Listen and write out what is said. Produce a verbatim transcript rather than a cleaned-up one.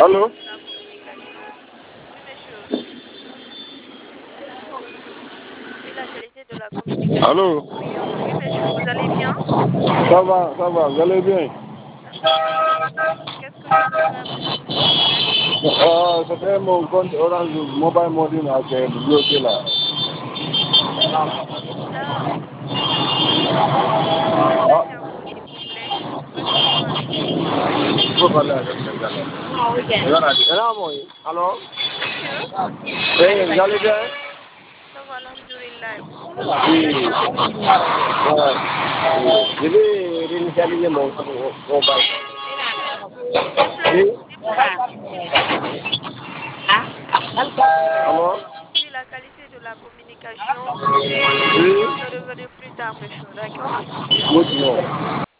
Allô? de la communication. Oui, monsieur. Oui, la qualité de la communication. Allô? Brillante. Oui, monsieur, vous allez bien? Ça va, ça va, vous allez bien? D'accord, merci. Qu'est-ce que je peux faire pour vous, s'il vous plaît? Euh, c'était mon compte Orange Mobile Money là, qui est bloqué là. Là, vous pouvez Ah, parler en haut, s'il vous plaît. Répondons à nous, s'il vous plaît. il faut parler avec quelqu'un là. Voilà, là, moi. Alors? Monsieur, Eh, vous allez bien? ça va, alhamdoulilah. Vous, vous êtes Oui. dans quel pays? Ouais. Je vais réinitialiser mon mobile. Monsieur, s'il vous plaît, Oui? s'il vous plaît, s'il vous plaît. Alors? Oui, la qualité de la communication. Oui? Je revenir plus tard, monsieur, d'accord? Good, no.